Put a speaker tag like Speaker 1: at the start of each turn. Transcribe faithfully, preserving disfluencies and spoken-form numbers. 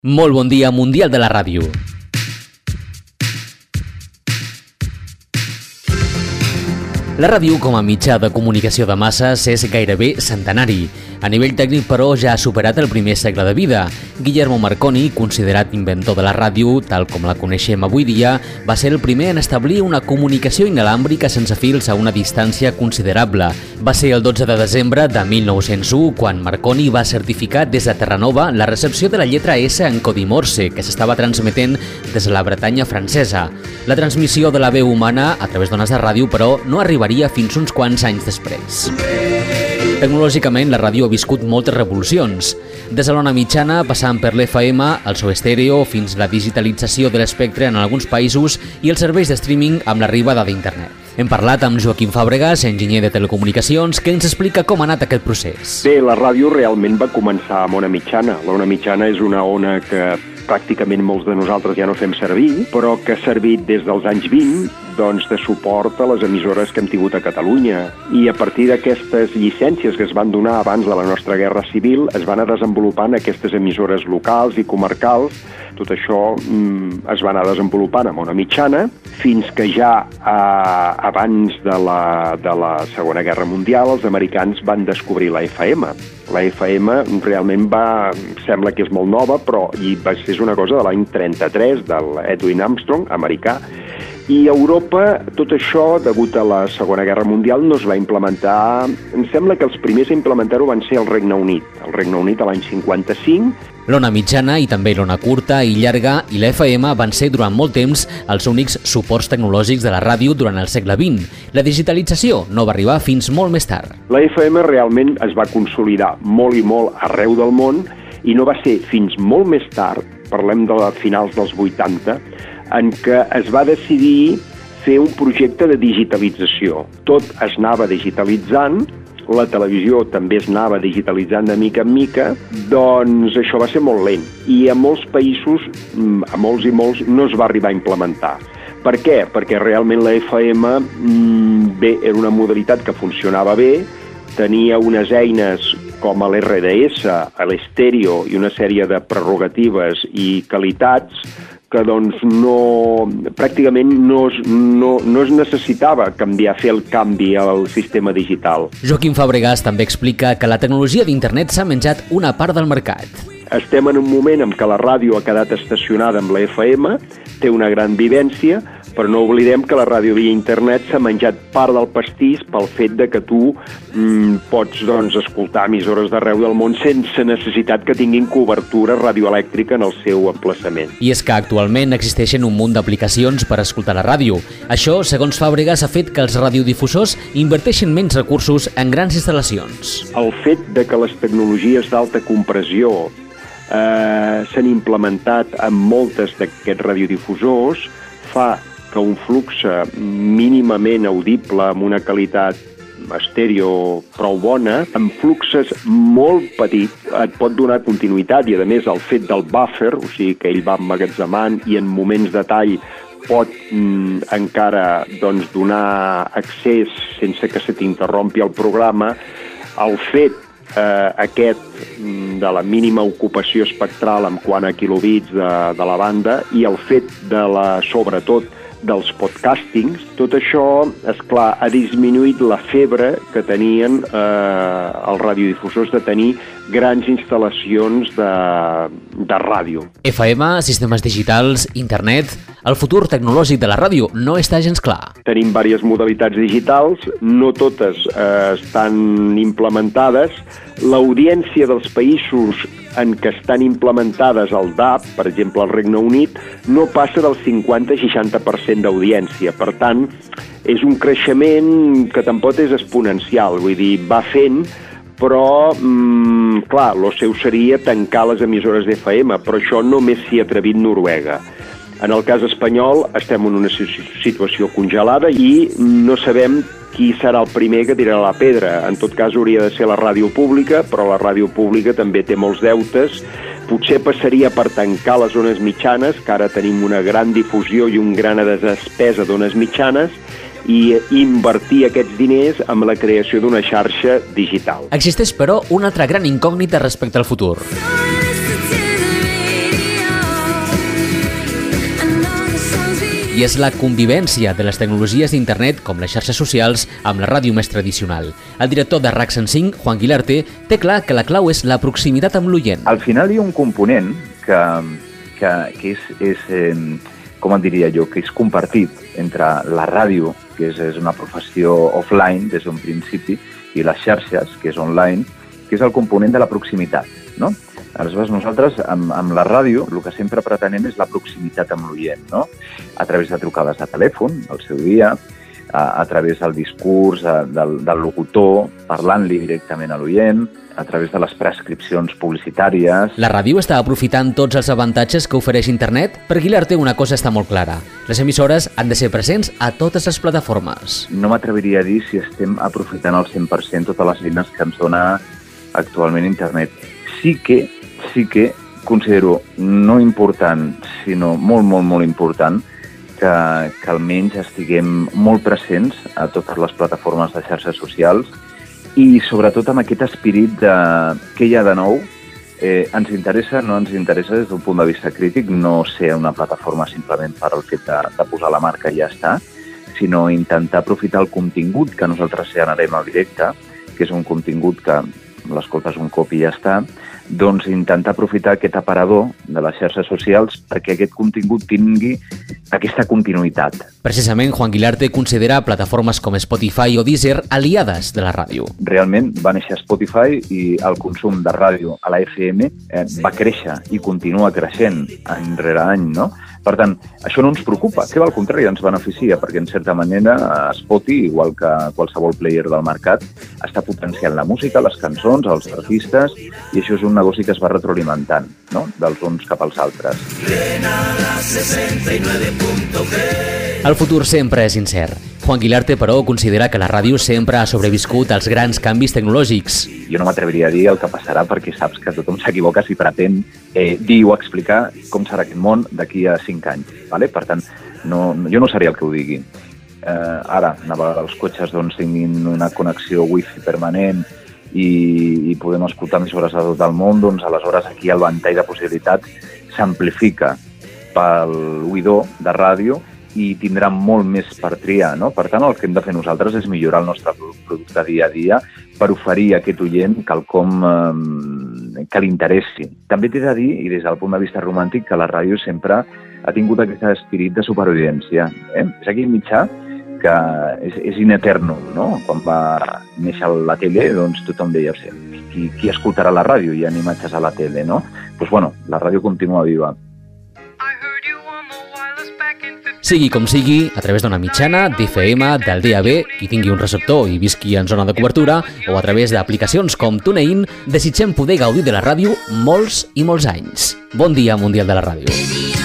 Speaker 1: Molt bon dia, Mundial de la Ràdio. La ràdio com a mitjà de comunicació de masses és gairebé centenari. A nivell tècnic, però, ja ha superat el primer segle de vida. Guillermo Marconi, considerat inventor de la ràdio, tal com la coneixem avui dia, va ser el primer en establir una comunicació inalàmbrica sense fils a una distància considerable. Va ser el dotze de desembre de mil nou-cents u quan Marconi va certificar des de Terranova la recepció de la lletra S en codi Morse, que s'estava transmetent des de la Bretanya francesa. La transmissió de la veu humana a través d'ones de ràdio, però, no arribaria fins uns quants anys després. Tecnològicament, la ràdio ha viscut moltes revolucions. Des de l'ona mitjana, passant per l'F M, el so estèreo, fins la digitalització de l'espectre en alguns països i els serveis de streaming amb l'arribada d'internet. Hem parlat amb Joaquim Fàbregas, enginyer de telecomunicacions, que ens explica com ha anat aquest procés.
Speaker 2: Bé, la ràdio realment va començar amb ona mitjana. L'ona mitjana és una ona que pràcticament molts de nosaltres ja no fem servir, però que ha servit des dels anys vint doncs, de suport a les emissores que hem tingut a Catalunya. I a partir d'aquestes llicències que es van donar abans de la nostra guerra civil, es van anar desenvolupant aquestes emissores locals i comarcals. Tot això mm, es va anar desenvolupant amb ona mitjana, fins que ja eh, abans de la, de la Segona Guerra Mundial els americans van descobrir la F M. La F M realment va, sembla que és molt nova, però i va ser una cosa de l'any trenta-tres, del Edwin Armstrong, americà, i a Europa tot això, degut a la Segona Guerra Mundial, no es va implementar. Em sembla que els primers a implementar-ho van ser el Regne Unit. El Regne Unit a l'any cinquanta-cinc.
Speaker 1: L'ona mitjana i també l'ona curta i llarga i l'F M van ser durant molt temps els únics suports tecnològics de la ràdio durant el segle vint. La digitalització no va arribar fins molt més tard.
Speaker 2: La F M realment es va consolidar molt i molt arreu del món i no va ser fins molt més tard, parlem de finals dels vuitanta, en què es va decidir fer un projecte de digitalització. Tot es anava digitalitzant, la televisió també es anava digitalitzant de mica en mica, doncs això va ser molt lent. I a molts països, a molts i molts, no es va arribar a implementar. Per què? Perquè realment la F M bé, era una modalitat que funcionava bé, tenia unes eines com l'R D S, l'estèreo i una sèrie de prerrogatives i qualitats que doncs no, pràcticament no es, no, no es necessitava canviar, fer el canvi al sistema digital.
Speaker 1: Joaquim Fàbregas també explica que la tecnologia d'internet s'ha menjat una part del mercat.
Speaker 2: Estem en un moment en què la ràdio ha quedat estacionada amb la F M, té una gran vivència, però no oblidem que la ràdio via internet s'ha menjat part del pastís pel fet de que tu mm, pots doncs, escoltar emissores d'arreu del món sense necessitat que tinguin cobertura radioelèctrica en el seu emplaçament.
Speaker 1: I és que actualment existeixen un munt d'aplicacions per escoltar la ràdio. Això, segons Fàbregas, ha fet que els radiodifusors inverteixin menys recursos en grans instal·lacions.
Speaker 2: El fet de que les tecnologies d'alta compressió eh, s'han implementat en moltes d'aquests radiodifusors fa que un flux mínimament audible amb una qualitat estèreo prou bona, amb fluxes molt petits, et pot donar continuïtat i, a més, el fet del buffer, o sigui que ell va emmagatzemant i en moments de tall pot mm, encara doncs, donar accés sense que se t'interrompi el programa, el fet eh, aquest de la mínima ocupació espectral en quant a quilobits de, de la banda i el fet de la, sobretot, dels podcastings, tot això, esclar, ha disminuït la febre que tenien eh, els radiodifusors de tenir grans instal·lacions de, de ràdio.
Speaker 1: F M, sistemes digitals, internet... El futur tecnològic de la ràdio no està gens clar.
Speaker 2: Tenim diverses modalitats digitals, no totes eh, estan implementades. L'audiència dels països en què estan implementades el D A B, per exemple el Regne Unit, no passa del cinquanta a seixanta per cent d'audiència. Per tant, és un creixement que tampoc és exponencial, vull dir, va fent, però, mm, clar, el seu seria tancar les emissores d'F M, però això només s'hi ha atrevit Noruega. En el cas espanyol estem en una situació congelada i no sabem qui serà el primer que tirarà la pedra. En tot cas hauria de ser la ràdio pública, però la ràdio pública també té molts deutes. Potser passaria per tancar les zones mitjanes, que ara tenim una gran difusió i una gran despesa d'ones mitjanes, i invertir aquests diners en la creació d'una xarxa digital.
Speaker 1: Existeix, però, una altra gran incògnita respecte al futur. i és la convivència de les tecnologies d'internet, com les xarxes socials, amb la ràdio més tradicional. El director de RAC cent cinc, Juan Guilarte, té clar que la clau és la proximitat amb l'oient.
Speaker 3: Al final hi ha un component que, que, que és, és eh, com et diria jo, que és compartit entre la ràdio, que és, és una professió offline des d'un principi, i les xarxes, que és online, que és el component de la proximitat, no? Aleshores, nosaltres, amb, amb la ràdio, el que sempre pretenem és la proximitat amb l'oient, no? A través de trucades de telèfon, al seu dia, a, a través del discurs a, del, del locutor, parlant-li directament a l'oient, a través de les prescripcions publicitàries.
Speaker 1: La ràdio està aprofitant tots els avantatges que ofereix internet? Per Guilarte una cosa està molt clara. Les emissores han de ser presents a totes les plataformes.
Speaker 3: No m'atreviria a dir si estem aprofitant al cent per cent totes les eines que ens dona actualment internet. Sí que, sí que considero no important, sinó molt, molt, molt important, que, que almenys estiguem molt presents a totes les plataformes de xarxes socials i sobretot amb aquest espirit de què hi ha de nou. Eh, ens interessa, no ens interessa des d'un punt de vista crític, no ser una plataforma simplement per al fet de, de posar la marca i ja està, sinó intentar aprofitar el contingut que nosaltres generem al directe, que és un contingut que l'escoltes un cop i ja està, doncs intentar aprofitar aquest aparador de les xarxes socials perquè aquest contingut tingui aquesta continuïtat.
Speaker 1: Precisament, Juan Guilarte considera plataformes com Spotify o Deezer aliades de la ràdio.
Speaker 3: Realment va néixer Spotify i el consum de ràdio a la F M eh, va créixer i continua creixent any rere any, no? Per tant, això no ens preocupa, que al contrari ens beneficia, perquè en certa manera Spotify, igual que qualsevol player del mercat, està potenciant la música, les cançons, els artistes, i això és un negoci que es va retroalimentant, no?, dels uns cap als altres.
Speaker 1: El futur sempre és incert. Juan Guilarte, però, considera que la ràdio sempre ha sobreviscut als grans canvis tecnològics.
Speaker 3: Jo no m'atreviria a dir el que passarà perquè saps que tothom s'equivoca si pretén eh, dir o explicar com serà aquest món d'aquí a cinc anys. ¿Vale? Per tant, no, jo no seré el que ho digui. Eh, ara, una vegada els cotxes doncs, tinguin una connexió wifi permanent i, i podem escoltar emissores de tot el món, doncs aleshores aquí el ventall de possibilitats s'amplifica pel oïdor de ràdio i tindrà molt més per triar, no? Per tant, el que hem de fer nosaltres és millorar el nostre producte dia a dia per oferir a aquest oient quelcom eh, que li interessi. També t'he de dir, i des del punt de vista romàntic, que la ràdio sempre ha tingut aquest espirit de supervivència. Eh? És aquell mitjà que és, és in eterno, no? Quan va néixer la tele, doncs tothom deia, qui, qui escoltarà la ràdio? Hi ha imatges a la tele, no? Doncs pues, bueno, la ràdio continua viva.
Speaker 1: Sigui com sigui, a través d'una mitjana, d'F M, del D A B, qui tingui un receptor i visqui en zona de cobertura, o a través d'aplicacions com TuneIn, desitgem poder gaudir de la ràdio molts i molts anys. Bon dia, Mundial de la Ràdio.